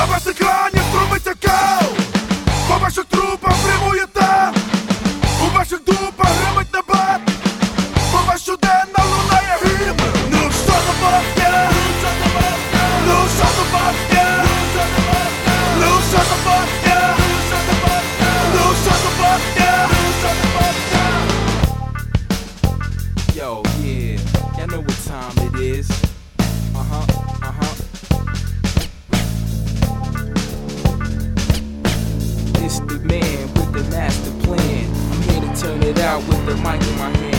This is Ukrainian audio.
ваших екранів струмиться кал, по ваших трупах прямує там, у ваших дупах гримить набат, по вас щоденно лунає гімн. Ну що за бахня? Ну що за бахня? Ну що за бахня? Ну що за бахня? Yo, yeah, y'all know what time it is. It's the man with the master plan. I'm here to turn it out with the mic in my hand.